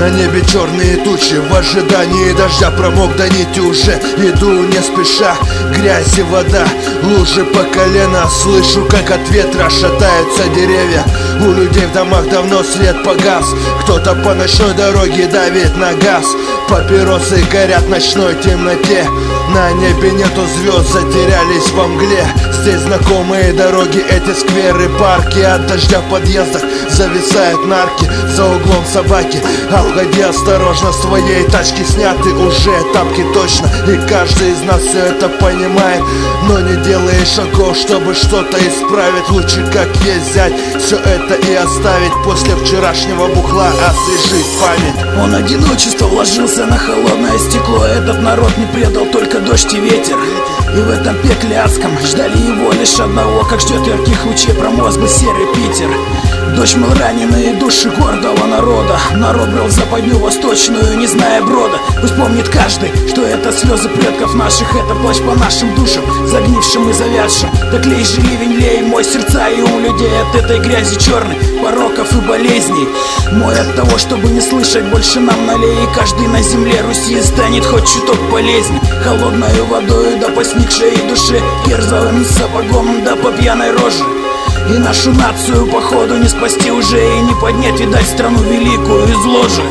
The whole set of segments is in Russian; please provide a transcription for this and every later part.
На небе черные тучи, в ожидании дождя. Промок до нити, уже иду не спеша. Грязь и вода, лужи по колено. Слышу, как от ветра шатаются деревья. У людей в домах давно свет погас. Кто-то по ночной дороге давит на газ. Папиросы горят в ночной темноте. На небе нету звезд, затерялись во мгле. Здесь знакомые дороги, эти скверы, парки. От дождя в подъездах зависают нарки. За углом собаки, обходи осторожно. С твоей тачки сняты уже тапки точно. И каждый из нас все это понимает, но не делает шагов, чтобы что-то исправить. Лучше как есть взять все это и оставить. После вчерашнего бухла освежить память. Он одиночество вложился на холодное стекло. Этот народ не предал только дождь и ветер. И в этом пекле адском ждали его лишь одного, как ждет ярких лучей промозглый серый Питер. Дождь мыл раненые души гордого народа. Народ брел в западню восточную, не зная брода. Пусть помнит каждый, что это слезы предков наших. Это плач по нашим душам, загнившим и завядшим. Так лей же ливень, лей мой сердца и ум людей от этой грязи черной, пороков и болезней. Мой от того, чтобы не слышать больше нам налей. И каждый на земле Руси станет хоть чуток полезней. Холодною водою да по сникшей душе, кирзовым сапогом да по пьяной роже. И нашу нацию походу не спасти уже, и не поднять, видать, страну великую из ложи.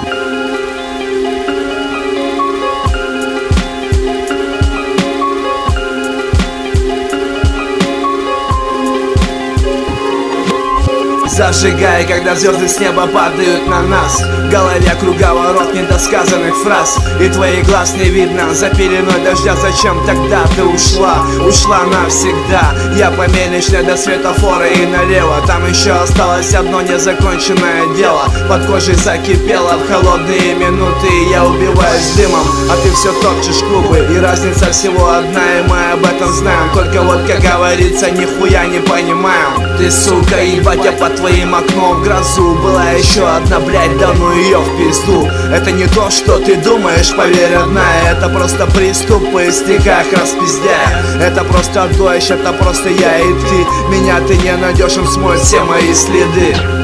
Зажигай, когда звезды с неба падают на нас. В голове круговорот недосказанных фраз. И твоих глаз не видно за пеленой дождя. Зачем тогда ты ушла? Ушла навсегда. Я по мельничной до светофора и налево. Там еще осталось одно незаконченное дело. Под кожей закипело в холодные минуты. Я убиваюсь дымом, а ты все топчешь клубы. И разница всего одна, и мы об этом знаем. Только вот, как говорится, нихуя не понимаем. Ты, сука, ебать, я под твоим окном в грозу. Была еще одна, блядь, да ну ее в пизду. Это не то, что ты думаешь, поверь, родная. Это просто приступы в стихах распиздяя. Это просто дождь, это просто я и ты. Меня ты не найдешь, он смоет все мои следы.